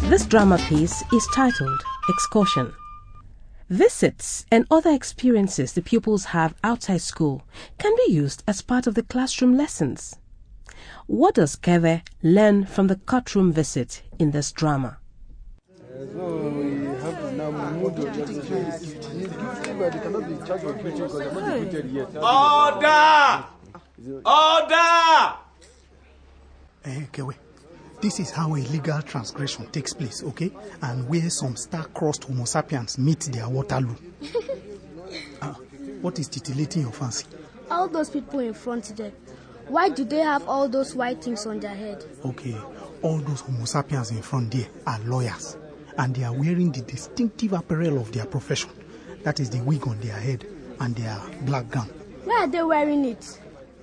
This drama piece is titled Excursion. Visits and other experiences the pupils have outside school can be used as part of the classroom lessons. What does Keve learn from the courtroom visit in this drama? Order! Order! Kewe, this is how a legal transgression takes place, okay? And where some star-crossed Homo sapiens meet their Waterloo. What is titillating your fancy? All those people in front there. Why do they have all those white things on their head? Okay, all those Homo sapiens in front there are lawyers. And they are wearing the distinctive apparel of their profession. That is the wig on their head and their black gown. Why are they wearing it?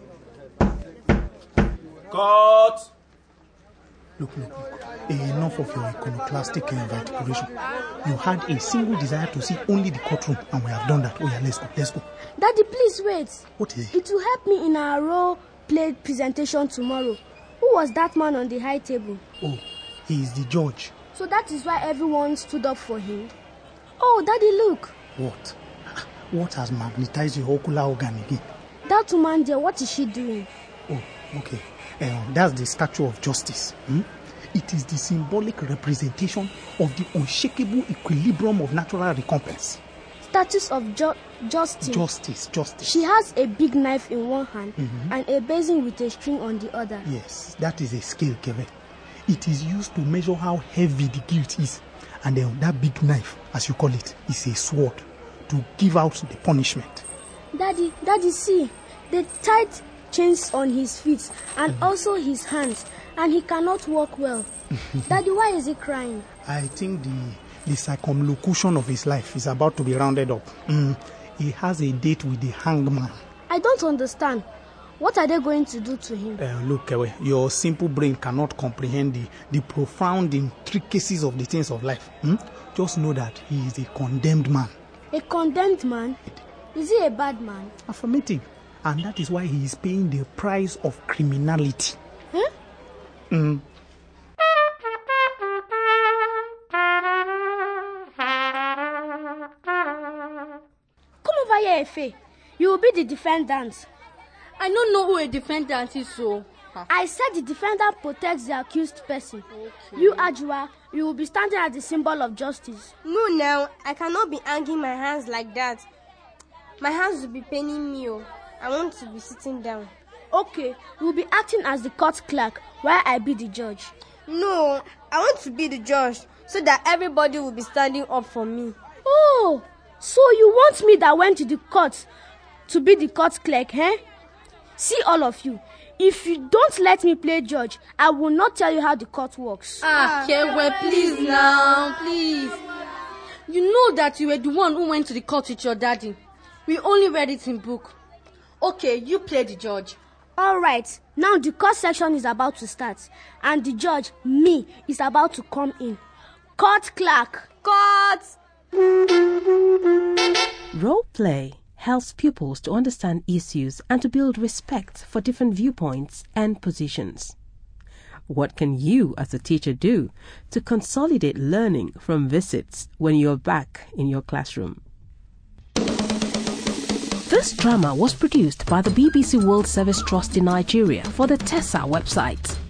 Court! Look. Enough of your iconoclastic vituperation. You had a single desire to see only the courtroom, and we have done that. Oh yeah, let's go. Daddy, please wait. What is it? It will help me in our role play presentation tomorrow. Who was that man on the high table? Oh, he is the judge. So that is why everyone stood up for him? Oh, Daddy, look. What? What has magnetized your ocular organ again? That woman there, what is she doing? Oh, okay. That's the statue of justice. It is the symbolic representation of the unshakable equilibrium of natural recompense. Statues of justice. Justice. She has a big knife in one hand and a basin with a string on the other. Yes, that is a scale, Kevin. It is used to measure how heavy the guilt is. And then that big knife, as you call it, is a sword to give out the punishment. Daddy, see, they tied chains on his feet and also his hands, and he cannot walk well. Daddy, why is he crying? I think the circumlocution of his life is about to be rounded up. He has a date with the hanged man. I don't understand. What are they going to do to him? Look, your simple brain cannot comprehend the profound intricacies of the things of life. Just know that he is a condemned man. A condemned man? Is he a bad man? Affirmative. And that is why he is paying the price of criminality. Huh? Come over here, Efe. You will be the defendant. I don't know who a defendant is, so... I said the defendant protects the accused person. Okay. You, Ajua, you will be standing as the symbol of justice. No, now, I cannot be hanging my hands like that. My hands will be paining me. I want to be sitting down. Okay, you will be acting as the court clerk while I be the judge. No, I want to be the judge so that everybody will be standing up for me. Oh, so you want me that went to the court to be the court clerk, eh? See, all of you, if you don't let me play judge, I will not tell you how the court works. Kewe, please now, please. You know that you were the one who went to the court with your daddy. We only read it in book. Okay, you play the judge. All right, now the court section is about to start, and the judge, me, is about to come in. Court clerk. Court! Role play helps pupils to understand issues and to build respect for different viewpoints and positions. What can you as a teacher do to consolidate learning from visits when you're back in your classroom? This drama was produced by the BBC World Service Trust in Nigeria for the TESA website.